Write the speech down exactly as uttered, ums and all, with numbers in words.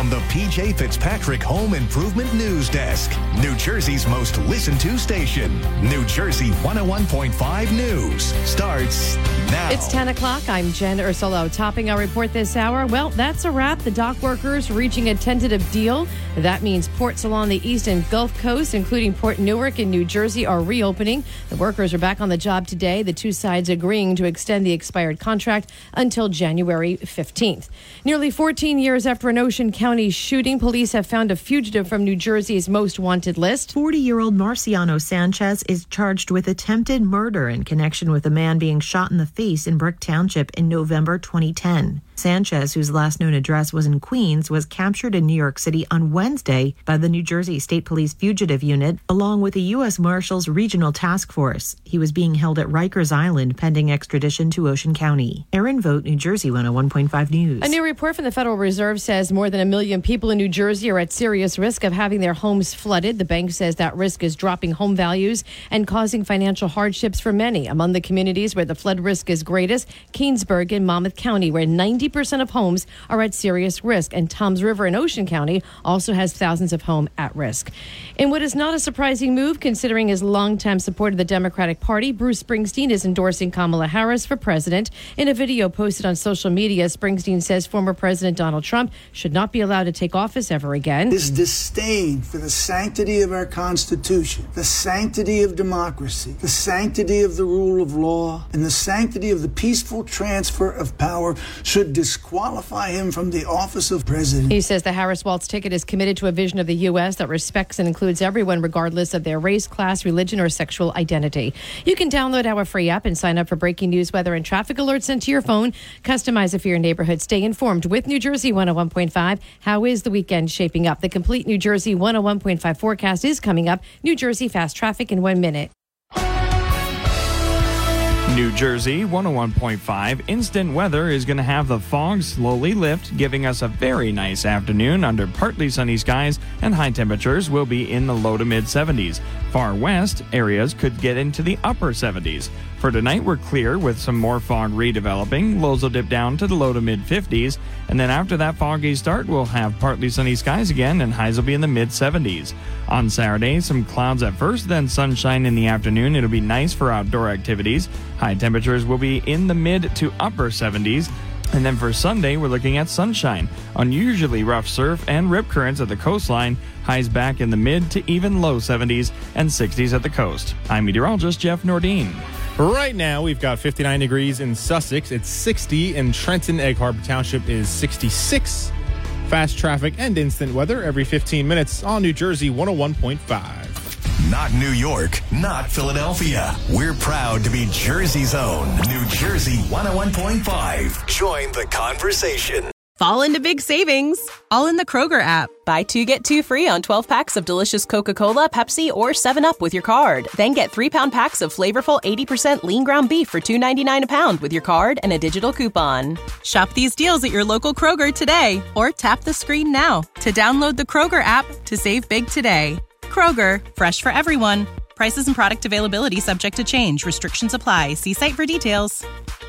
from the P J Fitzpatrick Home Improvement News Desk, New Jersey's most listened to station. New Jersey one oh one point five News starts now. It's ten o'clock. I'm Jen Ursulo. Topping our report this hour. Well, that's a wrap. The dock workers reaching a tentative deal. That means ports along the east and Gulf Coast, including Port Newark in New Jersey, are reopening. The workers are back on the job today. The two sides agreeing to extend the expired contract until January fifteenth. Nearly fourteen years after an Ocean County shooting, police have found a fugitive from New Jersey's most wanted list. forty-year-old Marciano Sanchez is charged with attempted murder in connection with a man being shot in the face in Brick Township in November twenty ten. Sanchez, whose last known address was in Queens, was captured in New York City on Wednesday by the New Jersey State Police Fugitive Unit, along with the U S Marshals Regional Task Force. He was being held at Rikers Island pending extradition to Ocean County. Erin Vogt, New Jersey one oh one point five News. A new report from the Federal Reserve says more than a million people in New Jersey are at serious risk of having their homes flooded. The bank says that risk is dropping home values and causing financial hardships for many. Among the communities where the flood risk is greatest, Keansburg in Monmouth County, where ninety percent of homes are at serious risk, and Toms River in Ocean County also has thousands of homes at risk. In what is not a surprising move, considering his longtime support of the Democratic Party, Bruce Springsteen is endorsing Kamala Harris for president. In a video posted on social media, Springsteen says former President Donald Trump should not be allowed to take office ever again. This disdain for the sanctity of our Constitution, the sanctity of democracy, the sanctity of the rule of law, and the sanctity of the peaceful transfer of power should disqualify him from the office of president. He says the Harris Waltz ticket is committed to a vision of the U S that respects and includes everyone regardless of their race, class, religion, or sexual identity. You can download our free app and sign up for breaking news, weather, and traffic alerts sent to your phone. Customize it for your neighborhood. Stay informed with New Jersey one oh one point five. How is the weekend shaping up? The complete New Jersey one oh one point five forecast is coming up. New Jersey fast traffic in one minute. New Jersey one oh one point five. Instant weather is going to have the fog slowly lift, giving us a very nice afternoon under partly sunny skies, and high temperatures will be in the low to mid seventies. Far west areas could get into the upper seventies. For tonight, we're clear with some more fog redeveloping. Lows will dip down to the low to mid fifties. And then after that foggy start, we'll have partly sunny skies again, and highs will be in the mid seventies. On Saturday, some clouds at first, then sunshine in the afternoon. It'll be nice for outdoor activities. High temperatures will be in the mid to upper seventies. And then for Sunday, we're looking at sunshine. Unusually rough surf and rip currents at the coastline. Highs back in the mid to even low seventies and sixties at the coast. I'm meteorologist Jeff Nordine. Right now, we've got fifty-nine degrees in Sussex. It's sixty in Trenton. Egg Harbor Township is sixty-six. Fast traffic and instant weather every fifteen minutes on New Jersey one oh one point five. Not New York, not Philadelphia. We're proud to be Jersey's own. New Jersey one oh one point five. Join the conversation. Fall into big savings, all in the Kroger app. Buy two, get two free on twelve packs of delicious Coca-Cola, Pepsi, or seven up with your card. Then get three-pound packs of flavorful eighty percent lean ground beef for two ninety-nine a pound with your card and a digital coupon. Shop these deals at your local Kroger today, or tap the screen now to download the Kroger app to save big today. Kroger, fresh for everyone. Prices and product availability subject to change. Restrictions apply. See site for details.